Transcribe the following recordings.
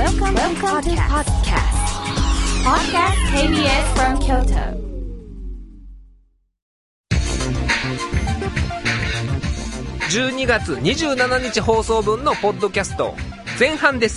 Welcome to podcast. Podcast KBS from Kyoto. 12月27日放送分のポッドキャスト前半です。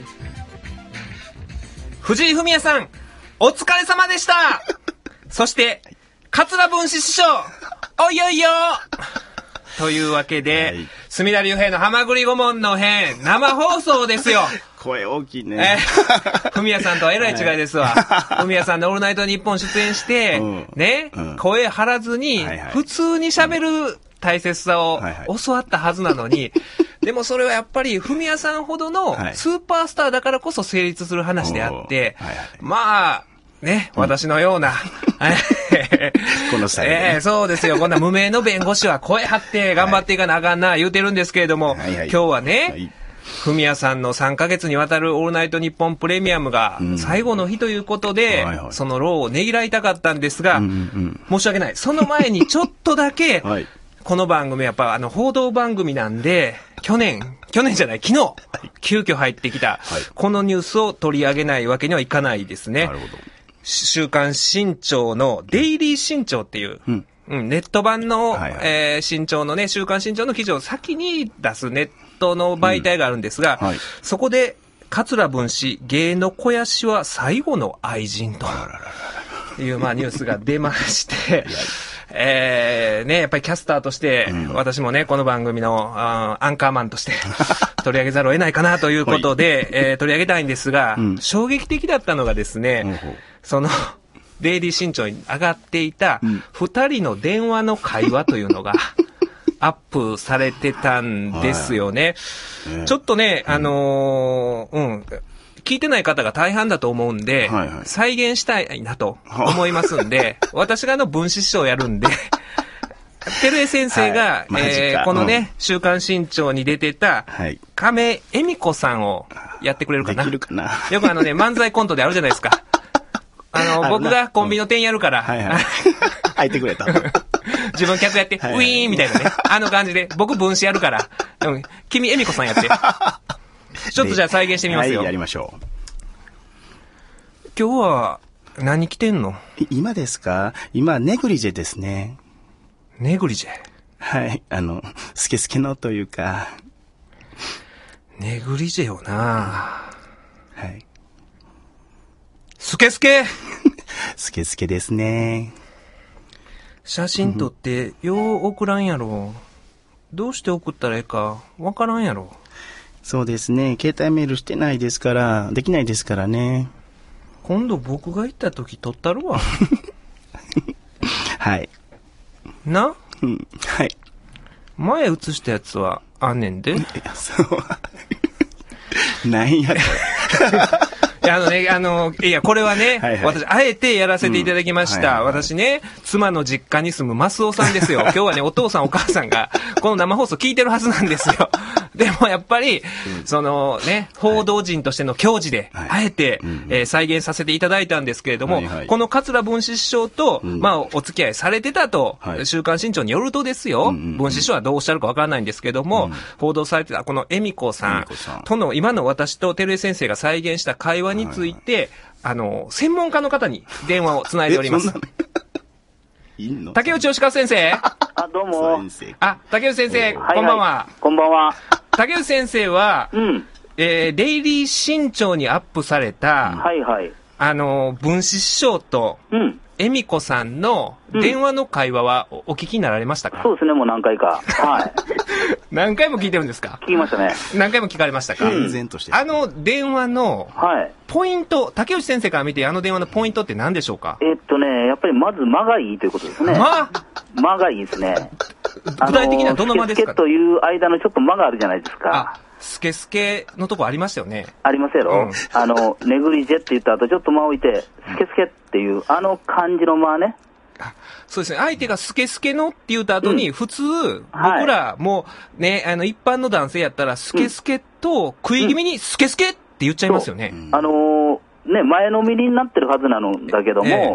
藤井フミヤさん、お疲れ様でした。そして桂文枝師匠、おいよいよというわけで、はい、隅田隆平の浜栗顧問の編生放送ですよ。 声大きいね。 フミヤさんとはえらい違いですわ。フミヤさんのオールナイトニッポン出演して、ね、声張らずに、普通に喋る大切さを教わったはずなのに、でもそれはやっぱりフミヤさんほどのスーパースターだからこそ成立する話であって、まあ、ね、私のような、 このスタイルで、 そうですよ。こんな無名の弁護士は声張って頑張っていかなあかんな言うてるんですけれども、今日はね、フミヤさんの3ヶ月にわたるオールナイトニッポンプレミアムが最後の日ということで、その労をねぎらいたかったんですが、申し訳ない。その前にちょっとだけ、この番組やっぱ報道番組なんで、去年じゃない、昨日、急遽入ってきた、このニュースを取り上げないわけにはいかないですね。なるほど。週刊新潮のデイリー新潮っていう、ネット版の、新潮のね、週刊新潮の記事を先に出すネットの媒体があるんですが、そこで、桂文枝、芸の肥やしは最後の愛人という、まあニュースが出まして、ね、やっぱりキャスターとして、私もね、この番組のアンカーマンとして取り上げざるを得ないかなということで、取り上げたいんですが、衝撃的だったのがですね、その、デイリー新潮に上がっていた、二人の電話の会話というのが、アップされてたんですよね。ちょっとね、聞いてない方が大半だと思うんで、再現したいなと思いますんで、私が文枝師匠をやるんで、照江先生が、このね、週刊新潮に出てた、亀恵美子さんをやってくれるかな。 できるかな。 よく漫才コントであるじゃないですか。僕がコンビニの店やるから、 入ってくれた。 自分客やって、ウィーンみたいなね、感じで、僕分子やるから、君恵美子さんやって。ちょっとじゃあ再現してみますよ。 やりましょう。 今日は何着てんの？ 今ですか？今、ネグリジェですね。 ネグリジェ？ はい、スケスケのというか。 ネグリジェよな。 はい。 スケスケスケスケですね。 写真撮って、よう送らんやろ。どうして送ったらええか、わからんやろ。 そうですね。携帯メールしてないですから、できないですからね。 今度僕が行った時撮ったるわ。 はい。 な？ はい。 前写したやつはあんねんで。いや、 そう。なんやこれ。 いや、これはね、私、あえてやらせていただきました。私ね、妻の実家に住むマスオさんですよ。今日はね、お父さんお母さんが、この生放送聞いてるはずなんですよ。でもやっぱり、そのね、報道人としての矜持で、あえて、再現させていただいたんですけれども、この桂文枝師匠と、まあ、お付き合いされてたと、週刊新潮によるとですよ、文枝師匠はどうおっしゃるかわからないんですけども、報道されてた、この恵美子さんとの、今の私と照江先生が再現した会話について、専門家の方に電話をつないでおります。竹内義和先生。 どうも。 竹内先生、こんばんは。 こんばんは。 竹内先生は、デイリー新潮にアップされた、文枝師匠と、恵美子さんの電話の会話はお聞きになられましたか？ そうですね、もう何回か。はい。 何回も聞いてるんですか？ 聞きましたね。 何回も聞かれましたか？電話のポイント、竹内先生から見て電話のポイントって何でしょうか？ やっぱりまず間がいいということですね。間がいいですね。 具体的にはどの間ですか？ スケスケという間のちょっと間があるじゃないですか。 スケスケのとこありましたよね。 ありますやろ。ネグリジェって言った後ちょっと間を置いて、スケスケっていう感じの間ね。 そうですね。相手がスケスケのって言った後に、普通、僕らもね、一般の男性やったら、スケスケと食い気味にスケスケって言っちゃいますよね。 ね、前のめりになってるはずなのだけども、やっ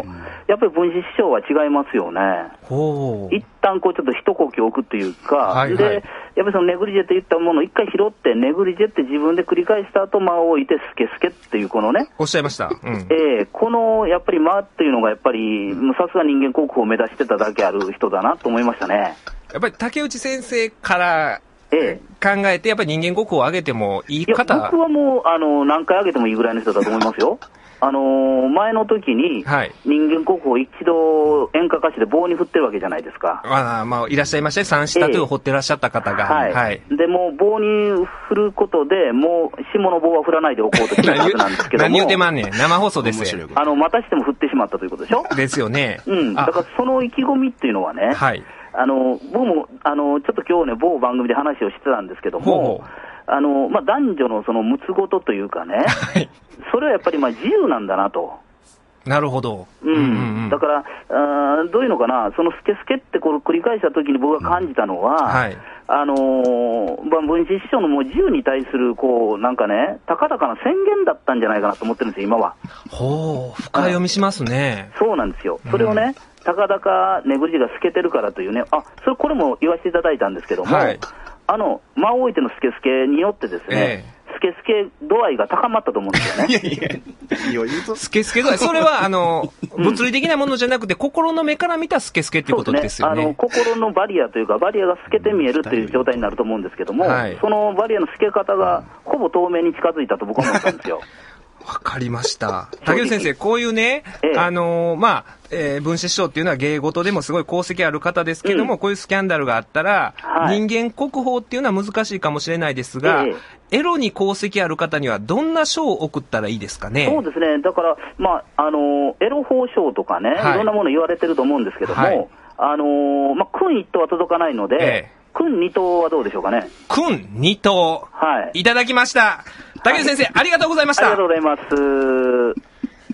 やっぱり文枝師匠は違いますよね。一旦こうちょっと一呼吸置くというか、はいはい、で、やっぱりそのネグリジェって言ったものを一回拾って、ネグリジェって自分で繰り返した後、間を置いて、スケスケっていうこのね。 おっしゃいました。 この、やっぱり間っていうのがやっぱり、さすが人間国宝を目指してただけある人だなと思いましたね。 やっぱり竹内先生から、考えて、やっぱり人間国宝を上げてもいい方。 僕はもう、何回上げてもいいぐらいの人だと思いますよ。前の時に、人間国宝一度演歌歌手で棒に振ってるわけじゃないですか。 まあ、いらっしゃいましたね。三子タトゥーを彫ってらっしゃった方が。 はい。で、もう棒に振ることで、もう下の棒は振らないでおこうとしてるはずなんですけども。 何言うてまんねん。生放送ですよ。 またしても振ってしまったということでしょ。 ですよね。 だからその意気込みっていうのはね、僕も、ちょっと今日ね、某番組で話をしてたんですけども、男女のそのむつごとというかね、それはやっぱり自由なんだなと。 なるほど。 だから、どういうのかな、そのスケスケってこれ繰り返したときに僕が感じたのは、文枝師匠のもう自由に対する、こう、なんかね、高々な宣言だったんじゃないかなと思ってるんですよ、今は。 深読みしますね。 そうなんですよ。それをね、高々ネグリジェが透けてるからというね、これも言わせていただいたんですけども、間を置いてのスケスケによってですね、スケスケ度合いが高まったと思うんですよね。 スケスケ度合い。それは、物理的なものじゃなくて、心の目から見たスケスケっていうことですよね。 心のバリアというか、バリアが透けて見えるという状態になると思うんですけども、そのバリアの透け方が、ほぼ透明に近づいたと僕は思ったんですよ。 わかりました。竹内先生、こういうね、文枝師匠っていうのは芸事でもすごい功績ある方ですけども、こういうスキャンダルがあったら、人間国宝っていうのは難しいかもしれないですが、エロに功績ある方にはどんな賞を送ったらいいですかね。 そうですね。だから、エロ法賞とかね、いろんなもの言われてると思うんですけども、君一等は届かないので、君二等はどうでしょうかね。 君二等。いただきました。竹内先生、ありがとうございました。 ありがとうございます。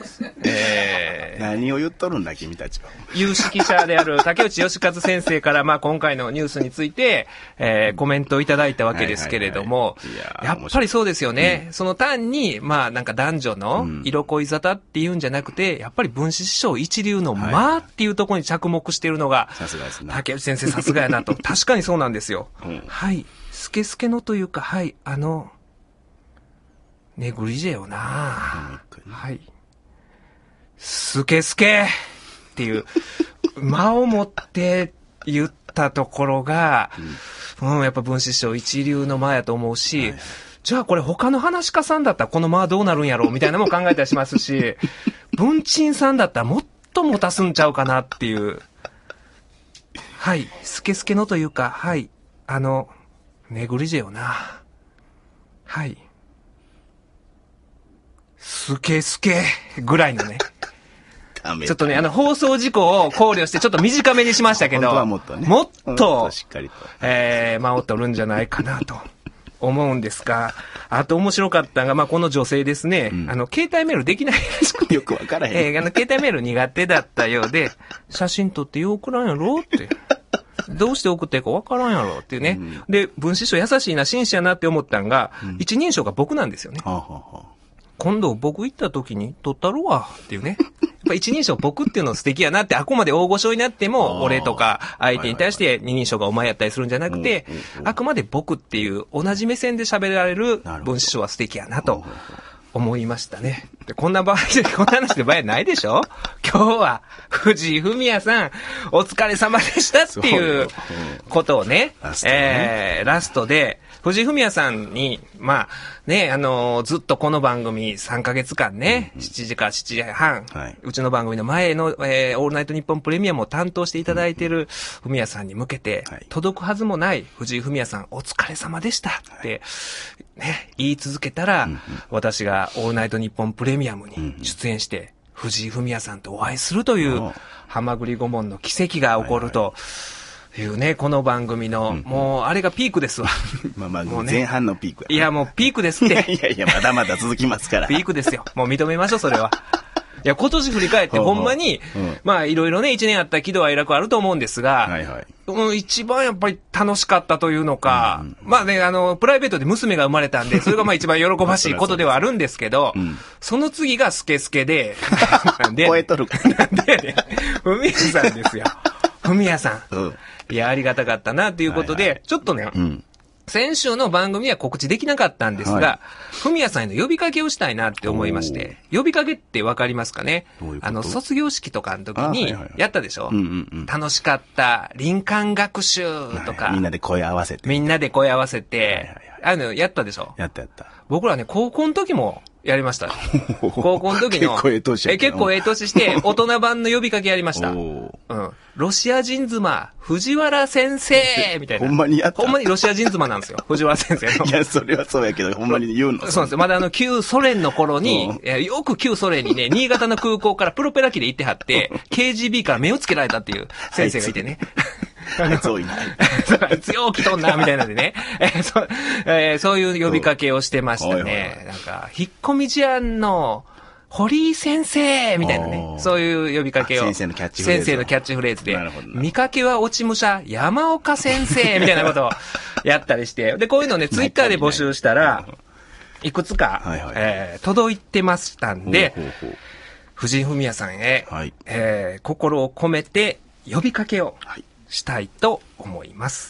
何を言っとるんだ君たちは。 有識者である竹内義和先生から、今回のニュースについて、コメントをいただいたわけですけれども、やっぱりそうですよね。その単に、なんか男女の色恋沙汰っていうんじゃなくて、やっぱり文枝師匠一流のっていうところに着目しているのが、竹内先生さすがやなと。確かにそうなんですよ。スケスケのというか、ネグリジェよな。スケスケっていう間を持って言ったところが、やっぱ文枝師匠一流の間やと思うし、じゃあこれ他の話家さんだったらこの間はどうなるんやろうみたいなのも考えたりしますし、文鎮さんだったらもっと持たすんちゃうかなっていう。スケスケのというか、ネグリジェよな。スケスケぐらいのね。ちょっとね、放送事故を考慮してちょっと短めにしましたけど、もっと、 しっかりと、 間を取るんじゃないかなと思うんですが、あと面白かったのが、この女性ですね、携帯メールできないらしくて、 よくわからへん。 携帯メール苦手だったようで、写真撮ってよ送らんやろって。どうして送っていいかわからんやろっていうね。で、文枝師匠優しいな、紳士やなって思ったんが、一人称が僕なんですよね。今度僕行った時に撮ったろわっていうね。やっぱ一人称僕っていうの素敵やなって、あくまで大御所になっても、俺とか相手に対して二人称がお前やったりするんじゃなくて、あくまで僕っていう同じ目線で喋られる文枝師匠は素敵やなと思いましたね。でこんな話で場合ないでしょ。今日は藤井フミヤさんお疲れ様でしたっていうことをね、ラストで藤井フミヤさんにずっとこの番組3ヶ月間ね、7時から7時半、うちの番組の前の、オールナイトニッポンプレミアムを担当していただいているフミヤさんに向けて、届くはずもない藤井フミヤさんお疲れ様でしたって、言い続けたら、私がオールナイトニッポンプレミアムに出演して、藤井フミヤさんとお会いするという、はまぐり顧問の奇跡が起こると、いうね、この番組の、もう、あれがピークですわ。 もう前半のピークや。 いや、もうピークですって。 いや、まだまだ続きますから。 ピークですよ。もう認めましょう、それは。 いや、今年振り返ってほんまに、まあいろいろね、一年あった喜怒哀楽あると思うんですが、一番やっぱり楽しかったというのか、まあね、プライベートで娘が生まれたんで、それがまあ一番喜ばしいことではあるんですけど、その次がスケスケで、 超えとるかなんで、ふみやさんですよ。ふみやさん。いや、ありがたかったなっていうことで、ちょっとね、先週の番組は告知できなかったんですが、ふみやさんへの呼びかけをしたいなって思いまして、呼びかけってわかりますかね？卒業式とかの時にやったでしょ？楽しかった、林間学習とか、 みんなで声合わせて。 やったでしょ？ やった。 僕らね、高校の時もやりました。高校の時の。 結構ええ年して、大人版の呼びかけやりました。ロシア人妻、藤原先生みたいな。 ほんまにやった？ ほんまにロシア人妻なんですよ。藤原先生の。 いや、それはそうやけど、ほんまに言うの？ そうなんですよ。まだ旧ソ連の頃に、よく旧ソ連にね、新潟の空港からプロペラ機で行ってはって、KGB から目をつけられたっていう先生がいてね。 あいつ多いな。 あいつよう来とんな、みたいなんでね。そういう呼びかけをしてましたね。なんか、引っ込み思案の、堀井先生みたいなね。そういう呼びかけを。 先生のキャッチフレーズで。見かけは落ち武者、山岡先生みたいなことをやったりして。で、こういうのね、ツイッターで募集したら、いくつか、届いてましたんで、藤井フミヤさんへ、心を込めて呼びかけをしたいと思います。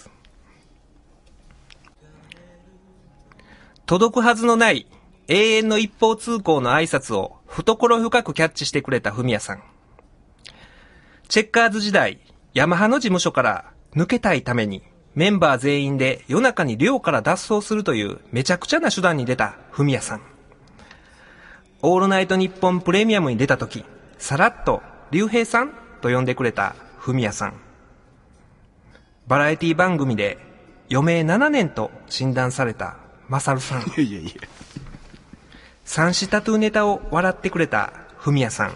届くはずのない永遠の一方通行の挨拶を懐深くキャッチしてくれたフミヤさん。チェッカーズ時代、ヤマハの事務所から抜けたいためにメンバー全員で夜中に寮から脱走するというめちゃくちゃな手段に出たフミヤさん。オールナイトニッポンプレミアムに出た時、さらっと竜兵さんと呼んでくれたフミヤさん。バラエティ番組で余命7年と診断されたマサルさん。三子タトゥーネタを笑ってくれたフミヤさん。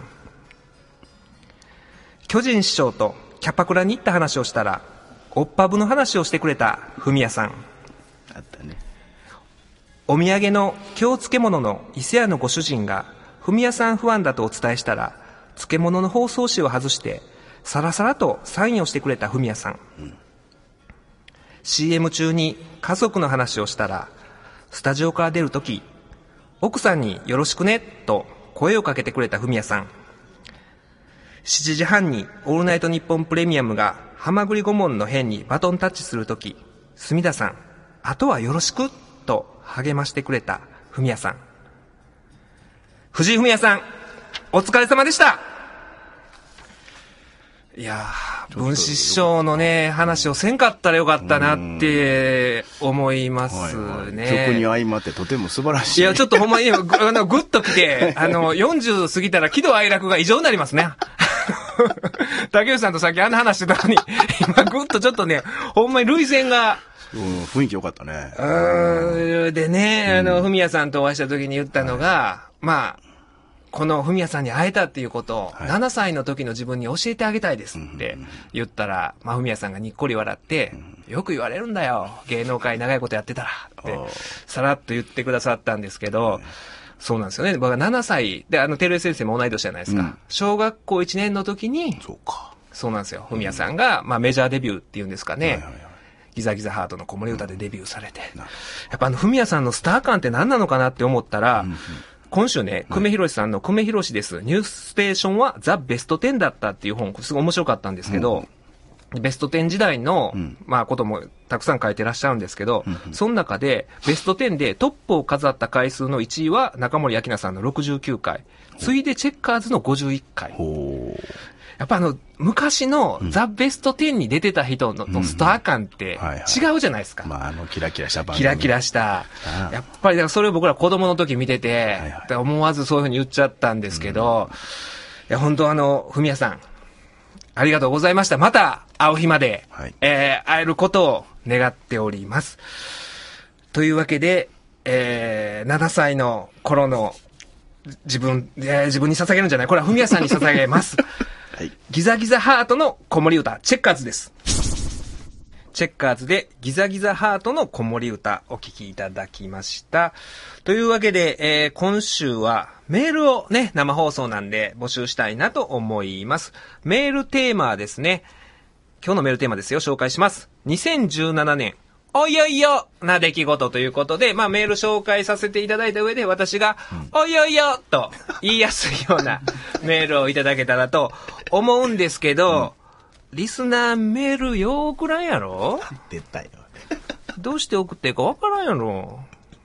巨人師匠とキャパクラに行った話をしたらおっぱぶの話をしてくれたフミヤさん。 あったね。 お土産の京漬物の伊勢屋のご主人がフミヤさんファンだとお伝えしたら漬物の包装紙を外してさらさらとサインをしてくれたフミヤさん。CM 中に家族の話をしたらスタジオから出るとき奥さんによろしくねと声をかけてくれたフミヤさん。7時半にオールナイトニッポンプレミアムがハマグリ顧問の辺にバトンタッチするとき、隅田さん、あとはよろしくと励ましてくれたフミヤさん。藤井フミヤさん、お疲れ様でした。いやー、文枝師匠のね、話をせんかったらよかったなって思いますね。 曲に相まってとても素晴らしい。 いや、ちょっとほんまにぐっと来て、40過ぎたら喜怒哀楽が異常になりますね。竹内さんとさっきあんな話してたのに、今ぐっとちょっとね、ほんまに涙腺が、 雰囲気良かったね。 でね、フミヤさんとお会いした時に言ったのが、まあ、このフミヤさんに会えたっていうことを、7歳の時の自分に教えてあげたいですって言ったら、まあ、フミヤさんがにっこり笑って、よく言われるんだよ。芸能界長いことやってたらって、さらっと言ってくださったんですけど、そうなんですよね。僕は7歳で、照江先生も同い年じゃないですか。小学校1年の時に、そうなんですよ。フミヤさんが、まあ、メジャーデビューっていうんですかね。ギザギザハートの子守歌でデビューされて。やっぱフミヤさんのスター感って何なのかなって思ったら、今週ね、久米宏さんの久米宏です。ニュースステーションはザ・ベスト10だったっていう本、すごい面白かったんですけど、ベスト10時代の、まあ、こともたくさん書いてらっしゃるんですけど、その中で、ベスト10でトップを飾った回数の1位は中森明菜さんの69回。次いでチェッカーズの51回。やっぱ昔のザ・ベスト10に出てた人のスター感って違うじゃないですか。 まあ、キラキラした番組。 キラキラした。やっぱり、だからそれを僕ら子供の時見てて、思わずそういうふうに言っちゃったんですけど、いや、本当フミヤさん、ありがとうございました。また会う日まで、会えることを願っております。というわけで、7歳の頃の自分に捧げるんじゃない、これはフミヤさんに捧げます。ギザギザハートの子守歌、チェッカーズです。チェッカーズでギザギザハートの子守歌お聴きいただきました。というわけで、今週はメールをね、生放送なんで募集したいなと思います。メールテーマはですね、今日のメールテーマですよ、紹介します。2017年、おいおいよな出来事ということで、まあメール紹介させていただいた上で私が、おいおいよと言いやすいようなメールをいただけたらと思うんですけど、リスナーメールよう送らんやろ？ 出たよ。 どうして送っていいかわからんやろ？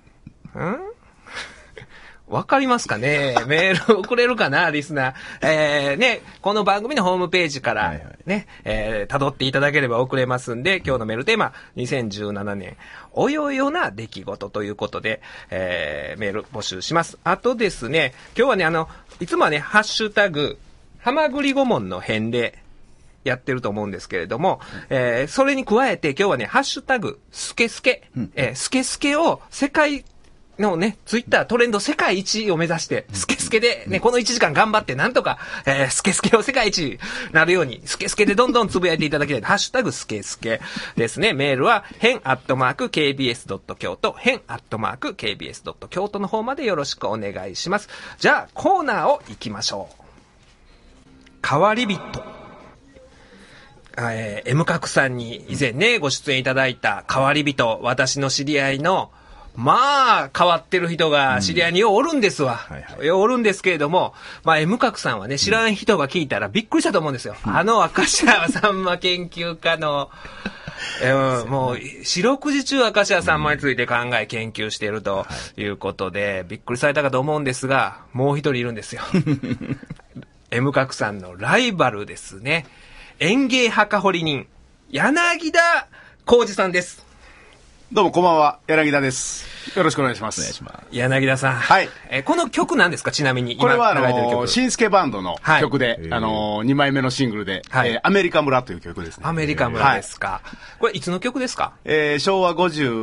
わかりますかね？メール送れるかなリスナー。ね、この番組のホームページからね、辿っていただければ送れますんで、今日のメールテーマ、2017年、およよな出来事ということで、メール募集します。あとですね、今日はね、いつもはね、ハッシュタグ、はまぐり顧問の編で、やってると思うんですけれども、それに加えて今日はね、ハッシュタグ、スケスケ、スケスケを世界のね、ツイッタートレンド世界一を目指して、スケスケでね、この1時間頑張ってなんとか、スケスケを世界一になるように、スケスケでどんどんつぶやいていただきたい。ハッシュタグスケスケですね。メールは、hen@kbs.kyoto、hen@kbs.kyoto の方までよろしくお願いします。じゃあ、コーナーを行きましょう。変わり人。M 角さんに以前ね、ご出演いただいた変わり人、私の知り合いの、まあ、変わってる人が知り合いにようおるんですわ。ようおるんですけれども、まあ、M 角さんはね、知らん人が聞いたらびっくりしたと思うんですよ。明石家さんま研究家の、もう、四六時中明石家さんまについて考え研究しているということで、びっくりされたかと思うんですが、もう一人いるんですよ。M 角さんのライバルですね。園芸墓掘り人、柳田浩二さんです。 どうもこんばんは、柳田です。よろしくお願いします。 お願いします。 柳田さん。 はい。 この曲なんですか、ちなみに。 これはしんすけバンドの曲で、2枚目のシングルで、アメリカ村という曲ですね。 アメリカ村ですか。これいつの曲ですか？ 昭和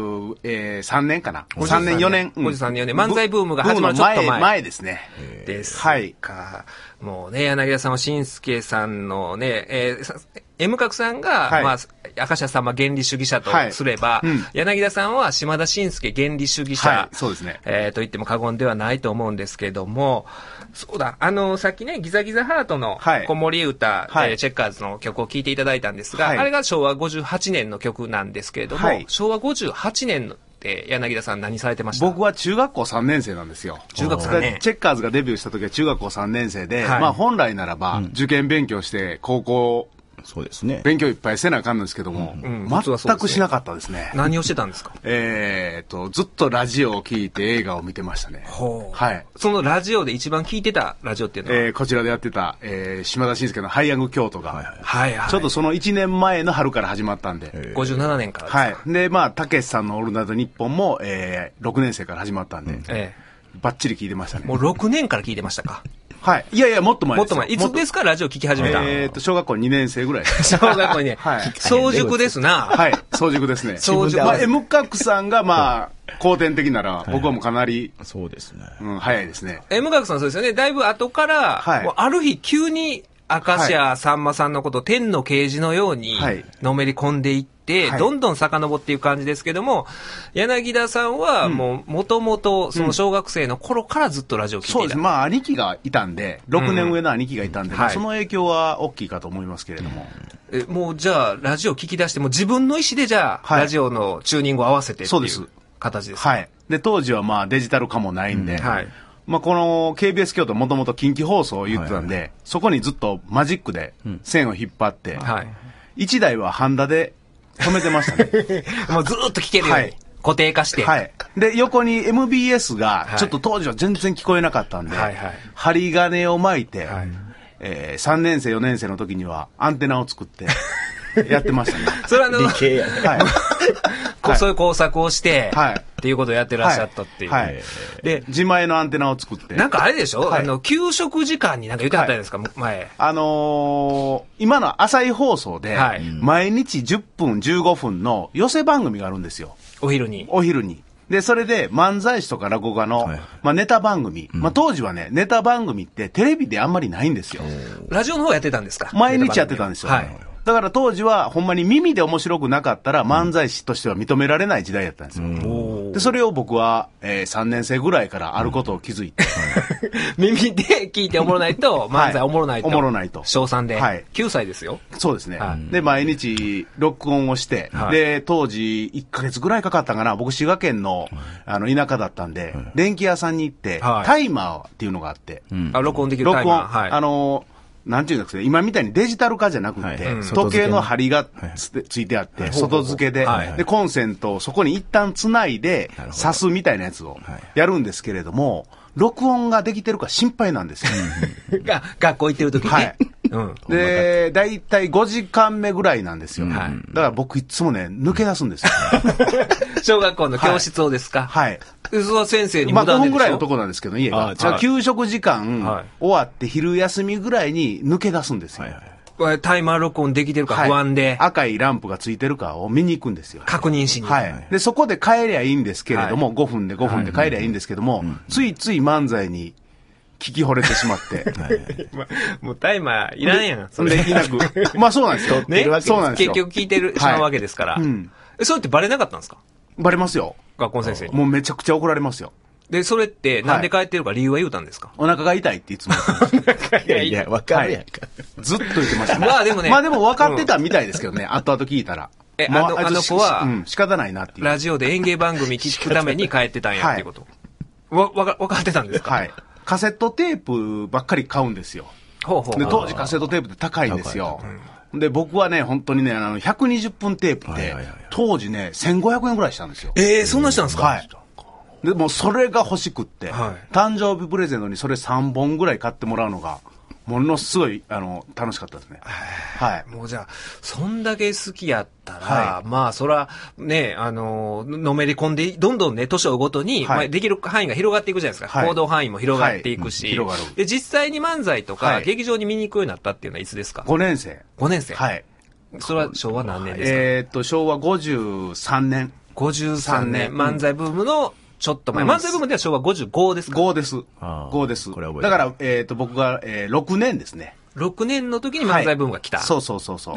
53年かな。3年、4年。 53年、4年。漫才ブームが始まるちょっと前ですね。 ですか。もうね、柳田さんはしんすけさんのね、M 角さんが、まあ、明石家さんま原理主義者とすれば、柳田さんは島田紳介原理主義者、 そうですね。 と言っても過言ではないと思うんですけども、そうだ、さっきね、ギザギザハートの子守歌、チェッカーズの曲を聴いていただいたんですが、あれが昭和58年の曲なんですけれども、昭和58年の柳田さん何されてました？ 僕は中学校3年生なんですよ。 中学3年。 チェッカーズがデビューした時は中学校3年生で、まあ本来ならば受験勉強して高校、 そうですね。 勉強いっぱいせなあかんんですけども、全くしなかったですね。 何をしてたんですか？ ずっとラジオを聞いて映画を見てましたね。はい。 そのラジオで一番聞いてたラジオっていうのは、 こちらでやってた、島田紳介のハイヤング京都が、ちょっとその1年前の春から始まったんで。 57年からですか。 はい。で、まあ、たけしさんのオールナイトニッポンも、6年生から始まったんで、バッチリ聞いてましたね。 もう6年から聞いてましたか？ はい。いやいや、もっと前ですよ。 もっと前。いつですか、ラジオ聞き始めた？ 小学校2年生ぐらい。 小学校2年。はい。早熟ですな。 はい。早熟ですね。早熟。まあ、M 角さんが、まあ、後天的なら、僕はもうかなり、 そうですね。 早いですね。 M 角さんそうですよね。だいぶ後から、もうある日急に、明石家さんまさんのこと、天の啓示のように、のめり込んでいって、どんどん遡っていく感じですけども、柳田さんは、もともと、その小学生の頃からずっとラジオ聞いていた。 そうです。まあ、兄貴がいたんで、6年上の兄貴がいたんで、その影響は大きいかと思いますけれども。 もう、じゃあ、ラジオ聞き出して、もう自分の意思で、じゃあ、ラジオのチューニングを合わせてっていう形です。 はい。で、当時はまあ、デジタル化もないんで、まあ、この KBS 京都もともと近畿放送を言ってたんで、そこにずっとマジックで線を引っ張って、1台はハンダで止めてましたね。 もうずーっと聞けるように固定化して。 で、横に MBS がちょっと当時は全然聞こえなかったんで、針金を巻いて、3年生4年生の時にはアンテナを作ってやってましたね。 それはそういう工作をして、っていうことをやってらっしゃったっていう。 で、自前のアンテナを作って。 なんかあれでしょ？給食時間になんか言ってはったじゃないですか、前。 今の朝日放送で、毎日10分、15分の寄せ番組があるんですよ。 お昼に。 で、それで漫才師とか落語家の、まあネタ番組。まあ当時はね、ネタ番組ってテレビであんまりないんですよ。 ラジオの方やってたんですか？ 毎日やってたんですよ。だから当時はほんまに耳で面白くなかったら漫才師としては認められない時代やったんですよ。 で、それを僕は、3年生ぐらいからあることを気づいて。 耳で聞いておもろないと、漫才おもろないと。 おもろないと。 小3で。はい。9歳ですよ。 そうですね。で、毎日、録音をして、で、当時、1ヶ月ぐらいかかったかな。僕、滋賀県の、田舎だったんで、電気屋さんに行って、タイマーっていうのがあって。 録音できるタイマー。 録音。なんていうんですかね、今みたいにデジタル化じゃなくて、時計の針がついてあって、外付けで、で、コンセントをそこに一旦つないで、挿すみたいなやつをやるんですけれども、録音ができてるか心配なんですよ。 学校行ってる時に。はい。 で、だいたい5時間目ぐらいなんですよ。だから僕いつもね、抜け出すんですよ。 小学校の教室をですか？ はい。 その先生にまあ5分ぐらいのとこなんですけど、家が。給食時間終わって昼休みぐらいに抜け出すんですよ。 タイマー録音できてるか不安で。 赤いランプがついてるかを見に行くんですよ。 確認しに。 はい。で、そこで帰りゃいいんですけれども、5分で帰りゃいいんですけども、ついつい漫才に聞き惚れてしまって。 もうタイマーいらんやん。 それでいなく。まあそうなんですよ。 ね。そうなんですよ。結局聞いてる、しまうわけですから。そうってバレなかったんですか？ バレますよ。 学校の先生に。 もうめちゃくちゃ怒られますよ。 で、それって、なんで帰ってるか理由は言うたんですか？ お腹が痛いっていつも言ってました。 いや、わかるやんか。 ずっと言ってました。 まあでもね。 まあでも分かってたみたいですけどね、後々聞いたら。 あの子は、 仕方ないなっていう。 ラジオで演芸番組聞くために帰ってたんやっていうこと。分かってたんですか？ はい。カセットテープばっかり買うんですよ。で、当時カセットテープって高いんですよ。で、僕はね、本当にね、120分テープって、当時ね、1500円ぐらいしたんですよ。 そんなしたんですか？ はい。で、もうそれが欲しくって、誕生日プレゼントにそれ3本ぐらい買ってもらうのが、ものすごい、楽しかったですね。 はい。もうじゃあ、そんだけ好きやったら、まあ、そら、ね、のめり込んで、どんどんね、年を追うごとに、まあ、できる範囲が広がっていくじゃないですか。行動範囲も広がっていくし。広がる。で、実際に漫才とか、劇場に見に行くようになったっていうのはいつですか ？5年生。 5年生。 はい。 それは昭和何年ですか？ 昭和53年。 53年。漫才ブームの、ちょっと前。漫才ブームでは昭和55ですか ？5です。5です。これ覚えてる。だから、僕が、6年ですね。 6年の時に漫才ブームが来た。 そう。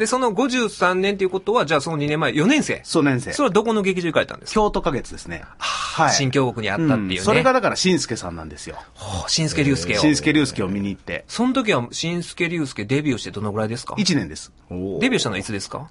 で、その53年ということは、じゃあその2年前、4年生。 そう年生。 それはどこの劇場行かれたんですか？ 京都花月ですね。 はい。新京極にあったっていうね。 それがだから、新助さんなんですよ。 新助竜介を。 新助竜介を見に行って。 その時は、新助竜介デビューしてどのぐらいですか ？1年です。 デビューしたのはいつですか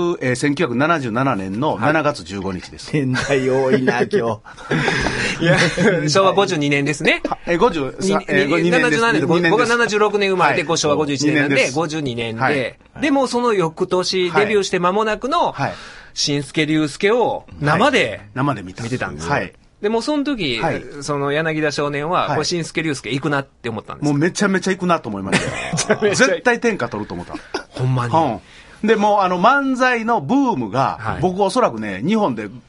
？1977年の7月15日です。 年代多いな、今日。 いや、昭和52年ですね。77年。僕は76年生まれで、昭和51年なんで、52年で、でもその翌年デビューして間もなくの、新助竜介を生で見てたんですよ。でもその時、その柳田少年は、これ新助竜介行くなって思ったんです。 もうめちゃめちゃ行くなと思いましたよ。絶対天下取ると思った。 ほんまに。 で、もう漫才のブームが、僕おそらくね、日本で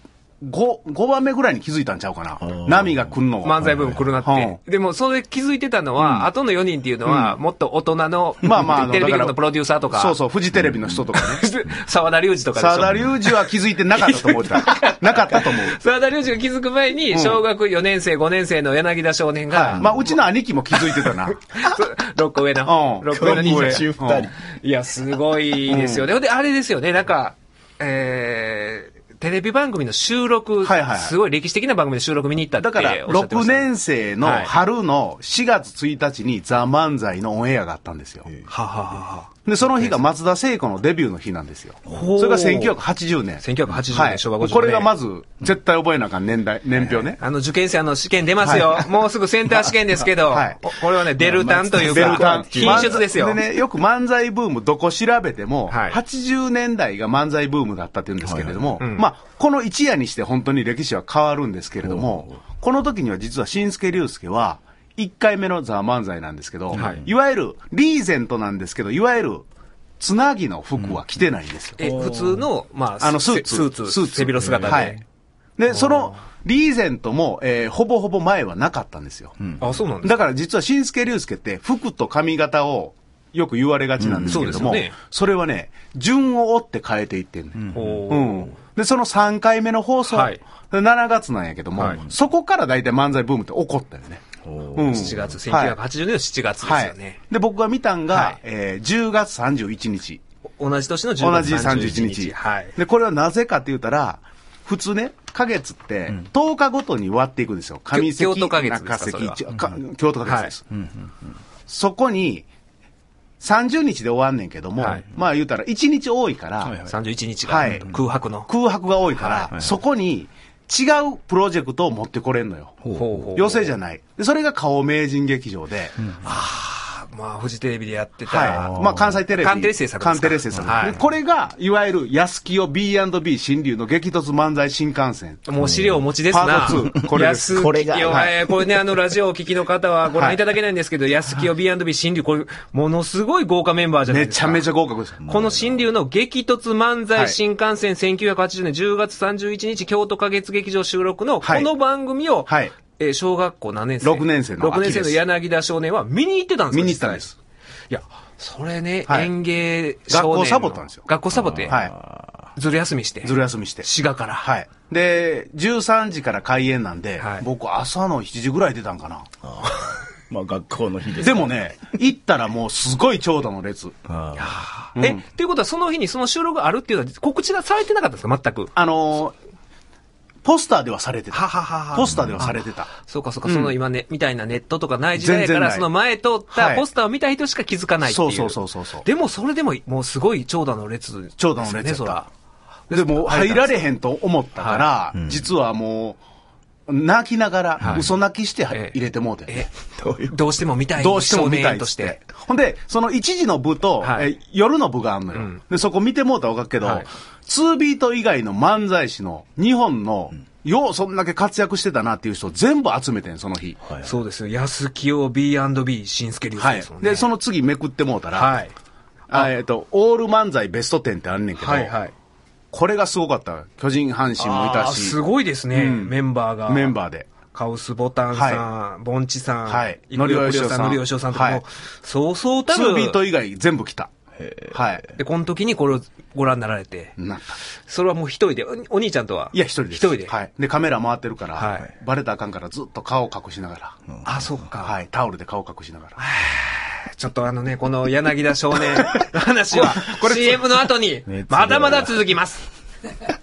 5番目ぐらいに気づいたんちゃうかな。波が来るの漫才ブーム来るなって。でも、それ気づいてたのは、後の4人っていうのは、もっと大人の、テレビ局のプロデューサーとか。 そう、フジテレビの人とかね。 沢田隆二とかでしょ。 沢田隆二は気づいてなかったと思った。なかったと思う。 沢田隆二が気づく前に、小学4年生、5年生の柳田少年が。 まあ、うちの兄貴も気づいてたな。 6個上の。6個上の2人。いや、すごいですよね。で、あれですよね、なんか、テレビ番組の収録、すごい歴史的な番組の収録見に行ったっておっしゃってました。 だから、6年生の春の4月1日にザ・漫才のオンエアがあったんですよ。で、その日が松田聖子のデビューの日なんですよ。それが1980年。 1980年、昭和50年。 これがまず、絶対覚えなあかん年表ね。 受験生試験出ますよ。もうすぐセンター試験ですけど、これはね、デルタンというか、品質ですよ。 でね、よく漫才ブームどこ調べても、80年代が漫才ブームだったって言うんですけれども、まあ、この一夜にして本当に歴史は変わるんですけれども、この時には実は新助竜介は、1回目のザ・漫才なんですけど、いわゆる、リーゼントなんですけど、いわゆる、つなぎの服は着てないんですよ。 普通の、まあ、スーツ、背広姿で。 で、その、リーゼントも、ほぼほぼ前はなかったんですよ。 あ、そうなんですか。 だから実は新助竜介って服と髪型をよく言われがちなんですけれども、それはね、順を追って変えていってんね。で、その3回目の放送、7月なんやけども、そこから大体漫才ブームって起こったよね。 7月、1980年の7月ですよね。 で、僕が見たんが、10月31日。 同じ年の10月31日。 で、これはなぜかって言ったら、 普通ね、花月って、10日ごとに割っていくんですよ。上関、 京都花月ですか、 京都花月です。そこに、30日で終わんねんけども、まあ言うたら1日多いから、 31日が、空白が多いから、そこに違うプロジェクトを持ってこれんのよ。寄席じゃない。でそれが顔名人劇場で、 まあ、フジテレビでやってた。 まあ、関西テレビ。 カンテレ制作ですか。 カンテレ制作。これが、いわゆる、安清 B&B 新流の激突漫才新幹線。 もう資料お持ちですな。 パート2。これです。 これが。これね、ラジオをお聞きの方はご覧いただけないんですけど、安清 B&B 新流、これ、ものすごい豪華メンバーじゃないですか。 めちゃめちゃ豪華です。 この新流の激突漫才新幹線1980年10月31日、京都花月劇場収録の、この番組を、小学校何年生 ?6 年生の。 6年生の柳田少年は見に行ってたんですよ。 見に行ったんです。 いや、それね、演芸学校サボったんですよ。 学校サボって。ずる休みして。滋賀から。 で、13時から開演なんで、僕朝の7時ぐらい出たんかな。 まあ学校の日です。 でもね、行ったらもうすごい長蛇の列。 っていうことはその日にその収録があるっていうのは告知がされてなかったんですか、全く。 ポスターではされてた。ポスターではされてた。 そうか、その今ね、みたいなネットとかない時代から、その前通ったポスターを見た人しか気づかないっていう。 そう。 でもそれでももうすごい長蛇の列ですね。 長蛇の列だった。でも入られへんと思ったから、実はもう、泣きながら、嘘泣きして入れてもうて。 どうしても見たい。 どうしても見たいとして。ほんで、その1時の部と、夜の部があるのよ。で、そこ見てもうたら分かるけど、2ビート以外の漫才師の日本の、ようそんだけ活躍してたなっていう人を全部集めてん、その日。 そうですよ。安清 B&B 新助流ですもんね。 で、その次めくってもうたら、オール漫才ベスト10ってあんねんけど、これがすごかった。巨人阪神もいたし。 すごいですね、メンバーが。 メンバーで。 カウスボタンさん、ボンチさん、 のりおしおさん、 のりおしおさんとかも、そうそうたる。 2ビート以外全部来た。 で、この時にこれをご覧になられて。それはもう一人で、お兄ちゃんとは？ いや、一人です。 一人で。 で、カメラ回ってるから、バレたらあかんからずっと顔を隠しながら。そっか。 タオルで顔を隠しながら。 ちょっとこの柳田少年の話は、CM の後に、まだまだ続きます。